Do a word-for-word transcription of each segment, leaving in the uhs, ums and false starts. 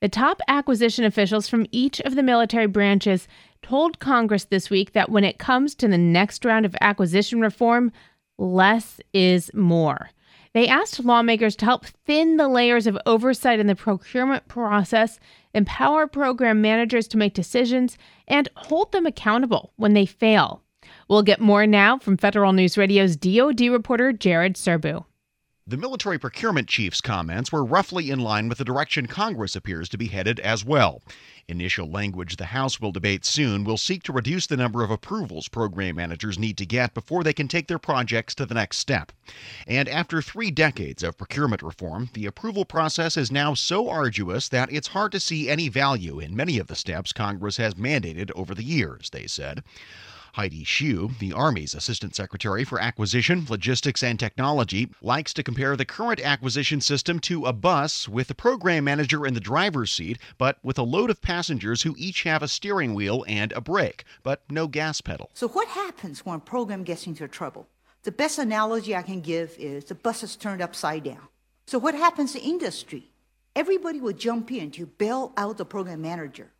The top acquisition officials from each of the military branches told Congress this week that when it comes to the next round of acquisition reform, less is more. They asked lawmakers to help thin the layers of oversight in the procurement process, empower program managers to make decisions, and hold them accountable when they fail. We'll get more now from Federal News Radio's D O D reporter Jared Serbu. The military procurement chief's comments were roughly in line with the direction Congress appears to be headed as well. Initial language the House will debate soon will seek to reduce the number of approvals program managers need to get before they can take their projects to the next step. And after three decades of procurement reform, the approval process is now so arduous that it's hard to see any value in many of the steps Congress has mandated over the years, they said. Heidi Shyu, the Army's Assistant Secretary for Acquisition, Logistics, and Technology, likes to compare the current acquisition system to a bus with the program manager in the driver's seat, but with a load of passengers who each have a steering wheel and a brake, but no gas pedal. So what happens when a program gets into trouble? The best analogy I can give is the bus is turned upside down. So what happens to industry? Everybody will jump in to bail out the program manager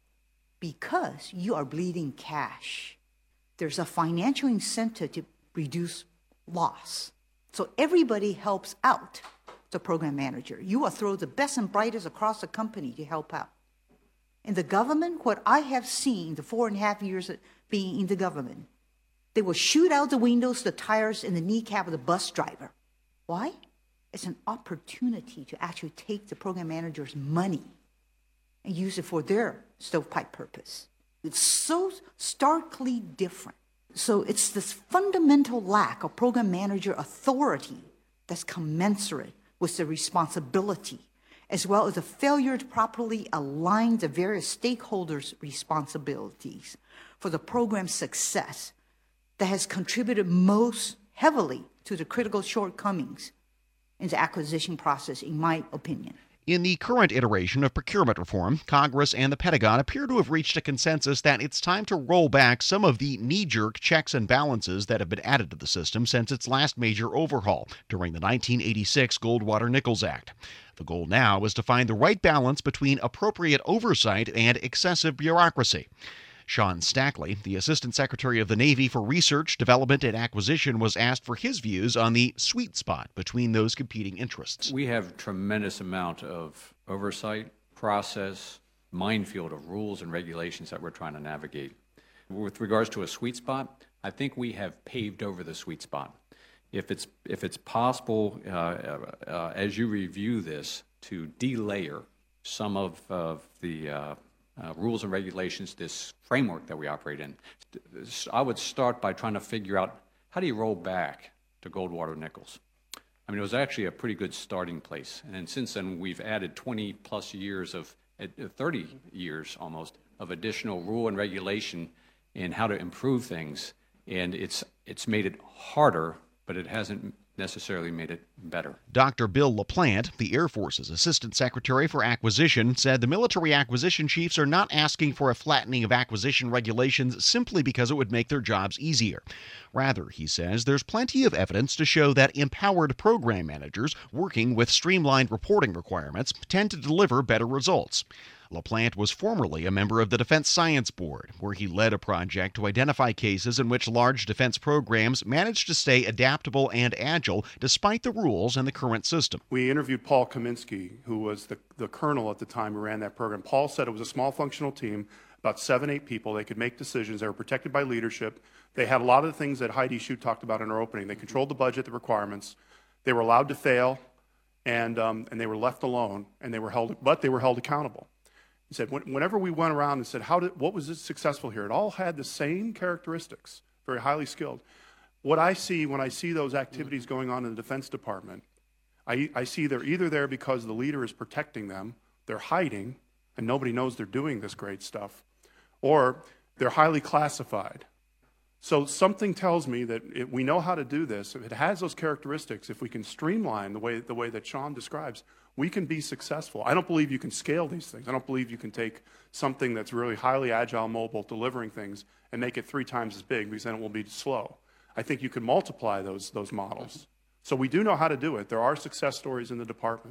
because you are bleeding cash. There's a financial incentive to reduce loss. So everybody helps out the program manager. You will throw the best and brightest across the company to help out. In the government, what I have seen the four and a half years of being in the government, they will shoot out the windows, the tires, and the kneecap of the bus driver. Why? It's an opportunity to actually take the program manager's money and use it for their stovepipe purpose. It's so starkly different. So it's this fundamental lack of program manager authority that's commensurate with the responsibility, as well as the failure to properly align the various stakeholders' responsibilities for the program's success that has contributed most heavily to the critical shortcomings in the acquisition process, in my opinion. In the current iteration of procurement reform, Congress and the Pentagon appear to have reached a consensus that it's time to roll back some of the knee-jerk checks and balances that have been added to the system since its last major overhaul during the nineteen eighty-six Goldwater-Nichols Act. The goal now is to find the right balance between appropriate oversight and excessive bureaucracy. Sean Stackley, the Assistant Secretary of the Navy for Research, Development, and Acquisition, was asked for his views on the sweet spot between those competing interests. We have tremendous amount of oversight, process, minefield of rules and regulations that we're trying to navigate. With regards to a sweet spot, I think we have paved over the sweet spot. If it's, if it's possible, uh, uh, as you review this, to delayer some of, of the uh, Uh, rules and regulations, this framework that we operate in, I would start by trying to figure out how do you roll back to Goldwater-Nichols. I mean, it was actually a pretty good starting place. And then since then, we've added twenty plus years of, uh, thirty years almost, of additional rule and regulation in how to improve things. And it's, it's made it harder, but it hasn't necessarily made it better. Doctor Bill LaPlante, the Air Force's Assistant Secretary for Acquisition, said the military acquisition chiefs are not asking for a flattening of acquisition regulations simply because it would make their jobs easier. Rather, he says, there's plenty of evidence to show that empowered program managers working with streamlined reporting requirements tend to deliver better results. LaPlante was formerly a member of the Defense Science Board, where he led a project to identify cases in which large defense programs managed to stay adaptable and agile despite the rules and the current system. We interviewed Paul Kaminsky, who was the, the colonel at the time who ran that program. Paul said it was a small functional team, about seven, eight people. They could make decisions. They were protected by leadership. They had a lot of the things that Heidi Shyu talked about in her opening. They controlled the budget, the requirements. They were allowed to fail, and, um, and they were left alone, and they were held, but they were held accountable. He said, whenever we went around and said, how did, what was successful here? It all had the same characteristics, very highly skilled. What I see when I see those activities going on in the Defense Department, I, I see they're either there because the leader is protecting them, they're hiding, and nobody knows they're doing this great stuff, or they're highly classified. So something tells me that it, we know how to do this. If it has those characteristics, if we can streamline the way, the way that Sean describes, we can be successful. I don't believe you can scale these things. I don't believe you can take something that's really highly agile, mobile, delivering things, and make it three times as big, because then it will be slow. I think you can multiply those, those models. So we do know how to do it. There are success stories in the department.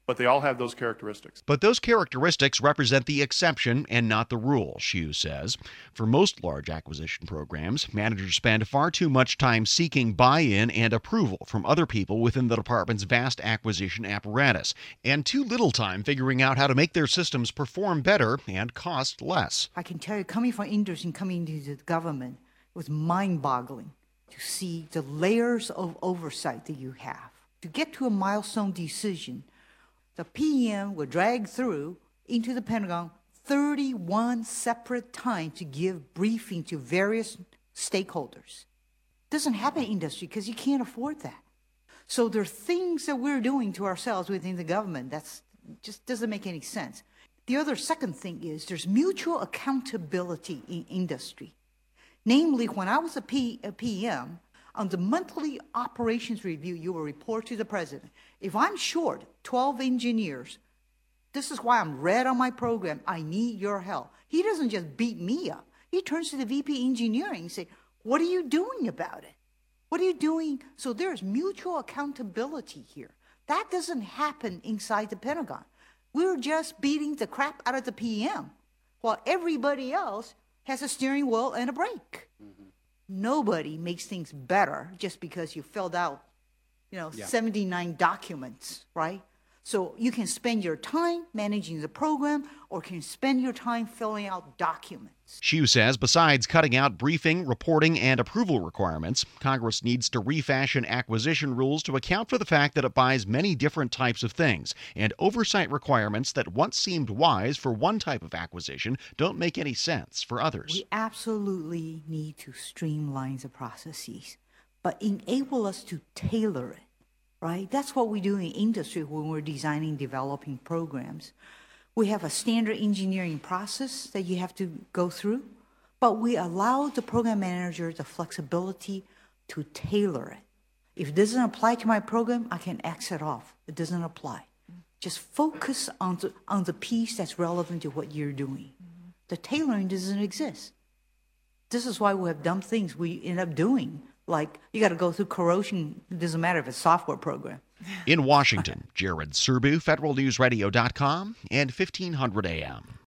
but they all have those characteristics. But those characteristics represent the exception and not the rule, Hsu says. For most large acquisition programs, managers spend far too much time seeking buy-in and approval from other people within the department's vast acquisition apparatus, and too little time figuring out how to make their systems perform better and cost less. I can tell you, coming from industry and coming into the government, it was mind-boggling to see the layers of oversight that you have. To get to a milestone decision, the P M were dragged through into the Pentagon thirty-one separate times to give briefing to various stakeholders. Doesn't happen in industry because you can't afford that. So there are things that we're doing to ourselves within the government that's just doesn't make any sense. The other second thing is there's mutual accountability in industry. Namely, when I was a, P, a P M, on the monthly operations review, you will report to the president. If I'm short twelve engineers, this is why I'm red on my program, I need your help. He doesn't just beat me up. He turns to the V P engineering and say, what are you doing about it? What are you doing? So there's mutual accountability here. That doesn't happen inside the Pentagon. We're just beating the crap out of the P M while everybody else has a steering wheel and a brake. Mm-hmm. Nobody makes things better just because you filled out, you know, yeah. seventy-nine documents, right? So you can spend your time managing the program or can spend your time filling out documents. Hsu says besides cutting out briefing, reporting, and approval requirements, Congress needs to refashion acquisition rules to account for the fact that it buys many different types of things, and oversight requirements that once seemed wise for one type of acquisition don't make any sense for others. We absolutely need to streamline the processes, but enable us to tailor it. Right? That's what we do in industry when we're designing, developing programs. We have a standard engineering process that you have to go through, but we allow the program manager the flexibility to tailor it. If it doesn't apply to my program, I can X it off. It doesn't apply. Just focus on the, on the piece that's relevant to what you're doing. Mm-hmm. The tailoring doesn't exist. This is why we have dumb things we end up doing. Like, you got to go through corrosion. It doesn't matter if it's a software program. In Washington, Jared Serbu, Federal News Radio dot com and fifteen hundred A M.